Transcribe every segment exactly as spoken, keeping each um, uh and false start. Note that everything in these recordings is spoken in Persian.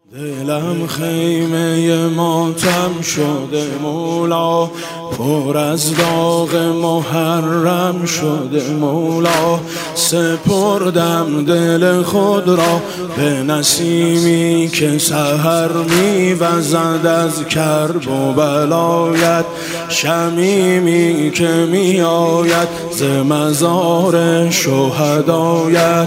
دلم خیمه ماتم شده مولا، پر از داغ محرم شده مولا. سپردم دل خود را به نسیمی که سحر می‌وزد از کرب و بلایت، شمیمی که میآید ز مزار شهدایت.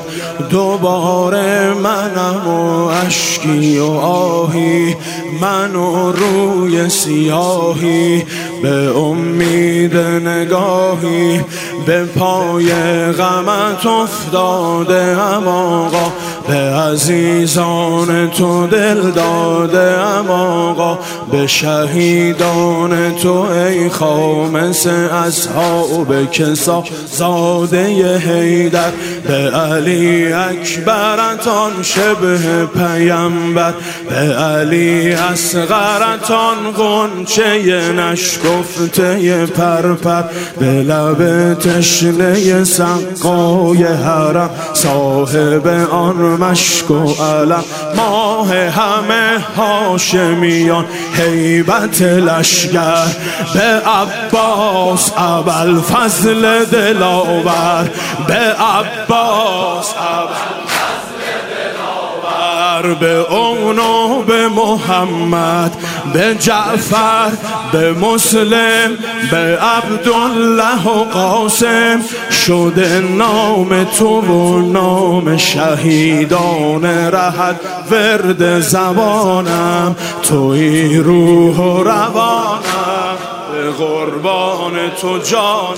دوباره منم و اشکی و آهی، من و روی سیاهی، به امید نگاهی به پای غمت افتاده ام آقا. به عزیزان تو دل داده ام آقا، به شهیدان تو ای خامس اصحاب کسا زاده حیدر. به علی اکبرتان شبه پیمبر، به علی اصغرتان غنچه نشکفته پرپر. به لب تشنه سقای حرم صاحب آن مشک و علم. ماه همه هاشمیان هیبت لشگر، به عباس ابوالفضل دلاور، به عباس ابوالفضل دلاور. به اون و به محمد، به جعفر، به مسلم، به عبدالله و قاسم شده نام تو و نام شهیدان رهد ورد زبانم. توی روح و روانم، به قربان تو جانم.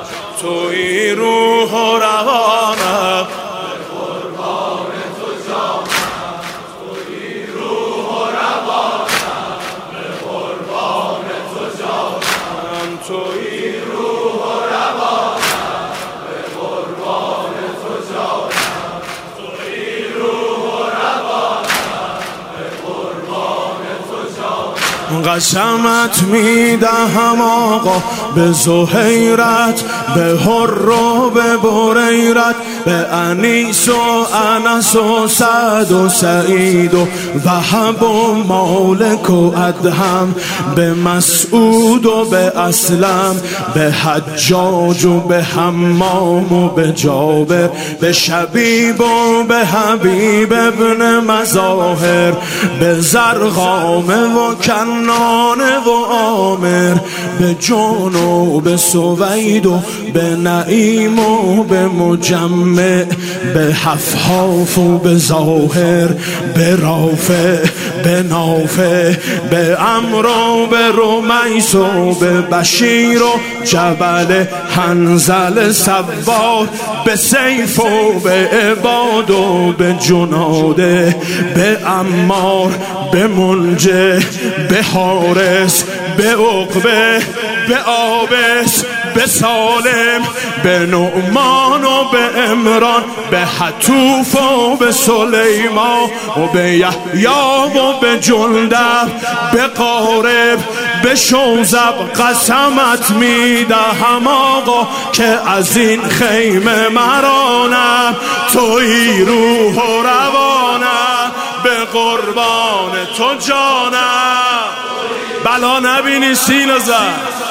توی روح و روانم، به قربان تو جانم. توی روح و روانم، به قربان تو جانم. توی روح و روانم، به قربان تو جانم. توی روح و روانم، به قربان تو جانم. قسمت میدهم آقا به زهیرت، به حر و به بریرت، به انیس و انس و سعد و سعید و وهب و مالک و ادهم، به مسعود و به اسلم، به حجاج و به حمام و به جابر، به شبیب و به حبیب ابن مظاهر، به زرقام و کنانه و عامر، به جون و به سوید و به نعیم و به مجمع، به حفحاف و به ظاهر، به رافع، به نافع، به عمر و به رمیس و به بشیر و جبل حنظل سواد، به سیف و به عباد و به جناده، به عمار، به منجه، به حارس، به عقبه، به آبس، به سالم، به نعمان و به عمران، به حتوف و به سلیمان و به یحیی و به جندب، به قارب، به شوزب. قسمت میدهم آقا که از این خیمه مرانم. توی روح و روانم، به قربان تو جانم. بلا نبینی سینه زد،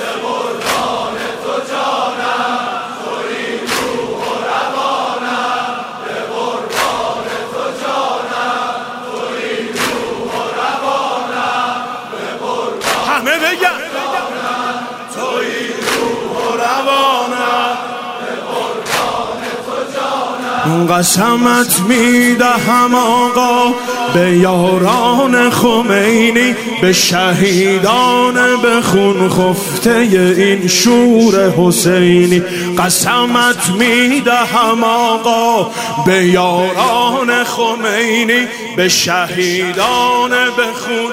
همه بگن توی روح و روانم، به قربان تو جانم. قسمت میدهم آقا به یاران خمینی، به شهیدان به خون خفته این شور حسینی. قسمت میدهم آقا به یاران خمینی، به شهیدان به خون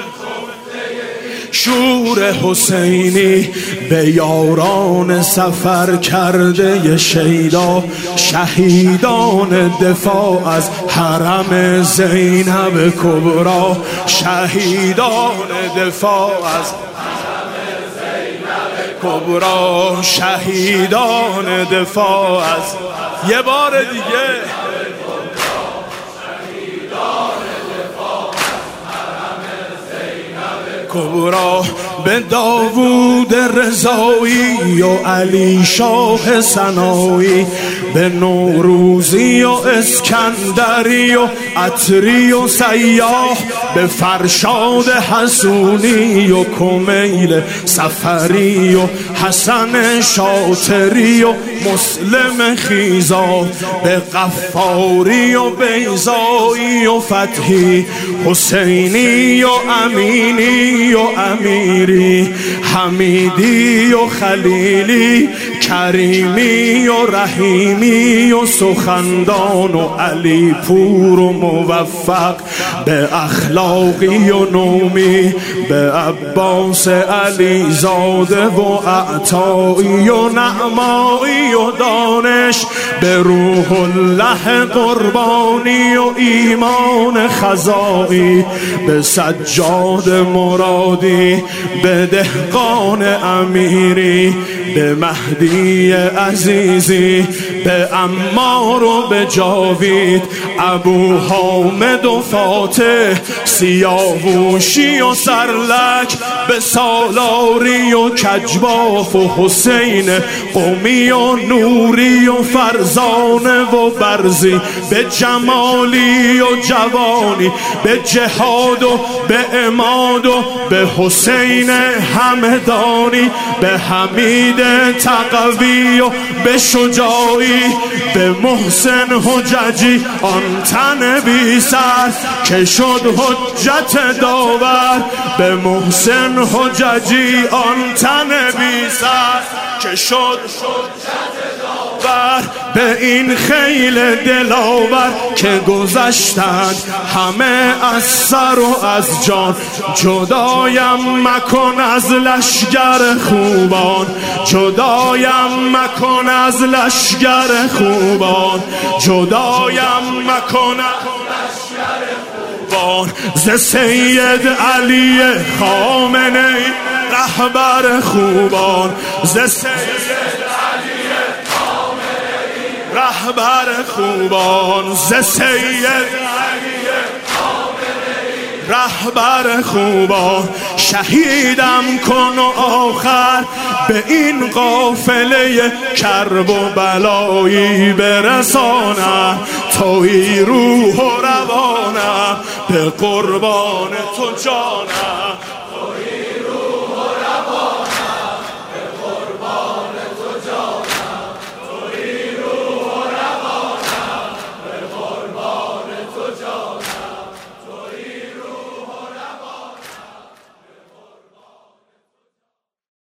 شور حسینی، به یاران سفر کرده شیدا، شهیدان دفاع از حرم زینب کبرا، شهیدان دفاع از حرم زینب کبرا، شهیدان دفاع از. یه بار دیگه کبرا به داوود رضایی و علی شاه سنایی، به نوروزی و اسکندری و عطری و سیاح، به فرشاد حسونی و کمیل سفری و حسن شاطری و مسلم خیزا، به قفاری و بیضایی و فتحی، حسینی و امینی و امیری، حمیدی و خلیلی، کریمی و رحیمی و سخندان و علی پور و موفق، به اخلاقی و نومی، به عباس علی زاده و عطایی و نعمایی و دانش، به روح الله قربانی و ایمان خزایی، به سجاد مرادی، به دهقان امیری، به مهدی عزیزی، به عمار و به جاوید، ابو حامد و فاتح، سیاووشی و سرلک، به سالاری و کجباف و حسین قومی و نوری و فرزانه و برزی، به جمالی و جوانی، به جهاد و به عماد و به حسین همدانی، به حمید تقوی و به شجاعی، به محسن حججی آن تن بی سر که شد حجت داور، به محسن حججی آن تن بی سر که شد حجت داور، به این خیل دلاور که گذشتند همه از سر و از جان، جدایم مکن از لشگر خوبان، جدایم مکن از لشگر خوبان، جدایم مکن از لشگر خوبان، ز سید علی خامنه ای رهبر خوبان، ز سید رهبر خوبان، ز سید رهبر خوبان، شهیدم کن و آخر به این قافله کرب و بلایی برسانم، تویی روح و روانم، به قربان تو جانم.